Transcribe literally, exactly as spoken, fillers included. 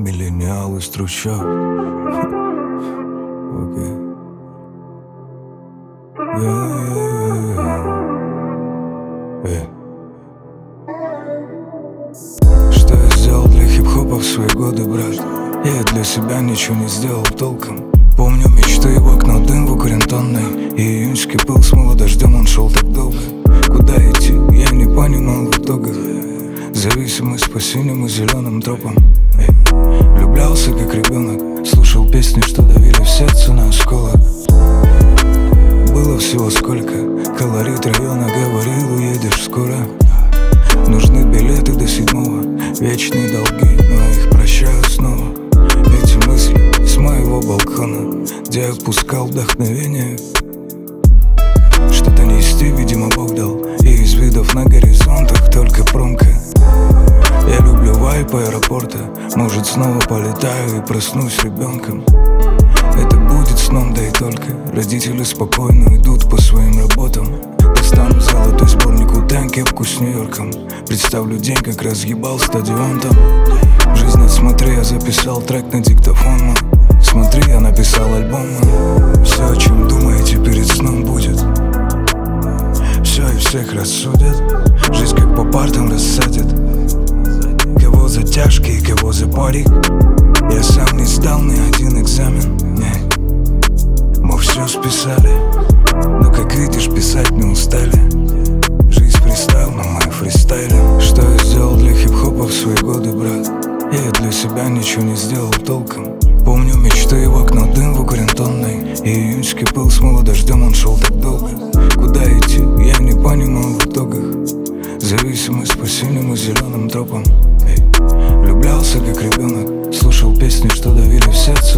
Миллениал из трущоб. Окей. Что я сделал для хип-хопа в свои годы, брат? Я для себя ничего не сделал толком. Помню мечты, в окно дым в укорентонной, и июньский пыл смыло дождем, он шел так долго. Куда идти, я не понимал в итогах. Зависимость по синим и зеленым тропам. Эй. Влюблялся как ребенок, слушал песни, что давили в сердце на осколок. Было всего сколько, колорит района говорил, уедешь скоро. Нужны билеты до седьмого, вечные долги, но я их прощаю снова. Эти мысли с моего балкона, где я пускал вдохновение. Что-то нести, видимо, Бог дал, и из видов на горизонтах только промка. Я люблю вайп аэропорта, может снова полетаю и проснусь ребенком. Это будет сном, да и только. Родители спокойно уйдут по своим работам. Достану золотой сборник Wu-Tang, кепку с Нью-Йорком. Представлю день, как разъебал стадион там. Жизнь от смотри, я записал трек на диктофон, мам. Смотри, я написал альбом, мам. Все, о чем думаете, перед сном будет. Все и всех рассудят. Жизнь как по партам рассадит. Кого за тяжкие, кого за пари. Я сам не сдал ни один экзамен. Не. Мы все списали, но как видишь, писать не устали. Жизнь фристайл, но мы фристайлим. Что я сделал для хип-хопа в свои годы, брат? Я для себя ничего не сделал толком. Помню мечты, в окно дым в укорентонной, и июньский пыл смыло дождем, он шел так долго. Куда идти, я не понимал в итогах. Зависимость по синим и зеленым тропам. Эй. Влюблялся как ребенок, слушал песни, что давили в сердце